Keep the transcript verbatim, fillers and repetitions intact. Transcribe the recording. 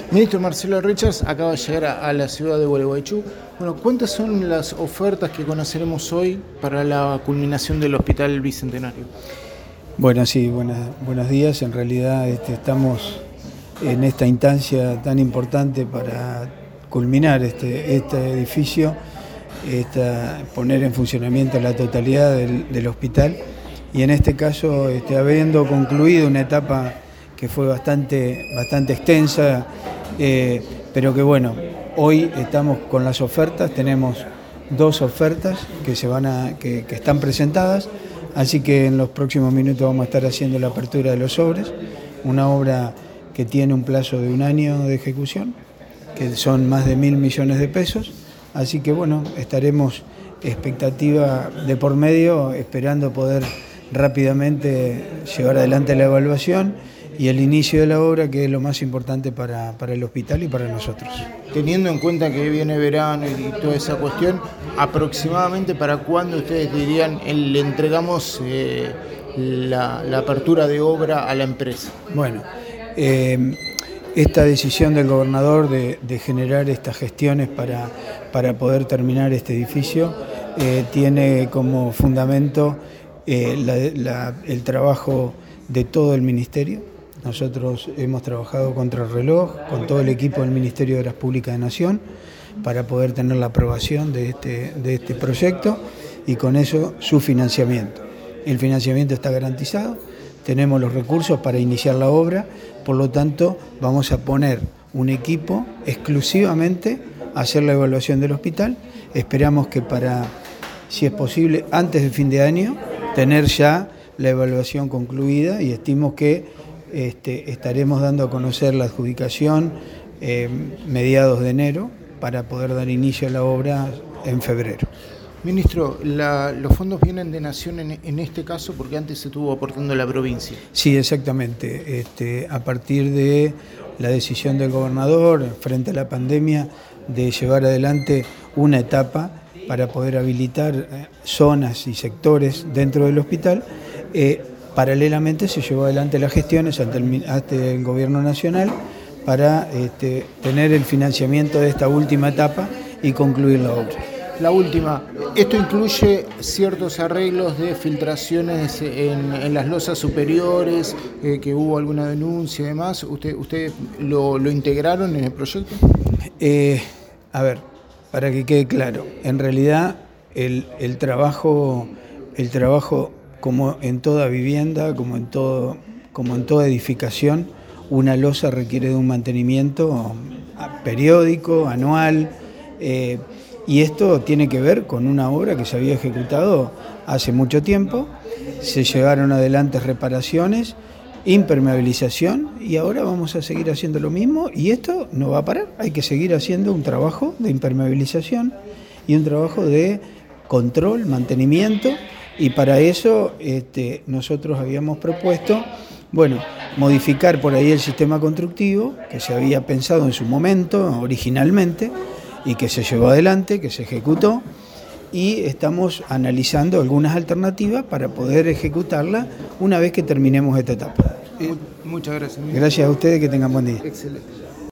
Ministro Marcelo Richards acaba de llegar a, a la ciudad de Gualeguaychú. Bueno, ¿cuántas son las ofertas que conoceremos hoy para la culminación del Hospital Bicentenario? Bueno, sí, buenas, buenos días. En realidad este, estamos en esta instancia tan importante para culminar este, este edificio, esta, poner en funcionamiento la totalidad del, del hospital y en este caso, este, habiendo concluido una etapa que fue bastante, bastante extensa, eh, pero que bueno, hoy estamos con las ofertas, tenemos dos ofertas que, se van a, que, que están presentadas, así que en los próximos minutos vamos a estar haciendo la apertura de los sobres, una obra que tiene un plazo de un año de ejecución, que son más de mil millones de pesos, así que bueno, estaremos expectativa de por medio, esperando poder rápidamente llevar adelante la evaluación y el inicio de la obra, que es lo más importante para, para el hospital y para nosotros. Teniendo en cuenta que viene verano y toda esa cuestión, ¿aproximadamente para cuándo ustedes dirían le entregamos eh, la, la apertura de obra a la empresa? Bueno, eh, esta decisión del gobernador de, de generar estas gestiones para, para poder terminar este edificio eh, tiene como fundamento eh, la, la, el trabajo de todo el ministerio. Nosotros hemos trabajado contra el reloj con todo el equipo del Ministerio de Obras Públicas de Nación para poder tener la aprobación de este, de este proyecto y con eso su financiamiento. El financiamiento está garantizado, tenemos los recursos para iniciar la obra, por lo tanto vamos a poner un equipo exclusivamente a hacer la evaluación del hospital. Esperamos que para, si es posible, antes del fin de año, tener ya la evaluación concluida y estimo que Este, estaremos dando a conocer la adjudicación eh, mediados de enero para poder dar inicio a la obra en febrero. Ministro, la, los fondos vienen de Nación en, en este caso porque antes se estuvo aportando la provincia. Sí, exactamente. Este, a partir de la decisión del gobernador frente a la pandemia de llevar adelante una etapa para poder habilitar eh, zonas y sectores dentro del hospital, eh, paralelamente se llevó adelante las gestiones ante el, ante el Gobierno Nacional para este, tener el financiamiento de esta última etapa y concluir la obra. La última, esto incluye ciertos arreglos de filtraciones en, en las losas superiores, eh, que hubo alguna denuncia y demás. ¿Usted, usted lo, lo integraron en el proyecto? Eh, a ver, para que quede claro, en realidad el, el trabajo, el trabajo como en toda vivienda, como en, todo, como en toda edificación, una losa requiere de un mantenimiento periódico, anual, eh, y esto tiene que ver con una obra que se había ejecutado hace mucho tiempo, se llevaron adelante reparaciones, impermeabilización, y ahora vamos a seguir haciendo lo mismo, y esto no va a parar, hay que seguir haciendo un trabajo de impermeabilización y un trabajo de control, mantenimiento. Y para eso este, nosotros habíamos propuesto, bueno, modificar por ahí el sistema constructivo que se había pensado en su momento, originalmente, y que se llevó adelante, que se ejecutó, y estamos analizando algunas alternativas para poder ejecutarla una vez que terminemos esta etapa. Muchas gracias. Gracias a ustedes, que tengan buen día. Excelente.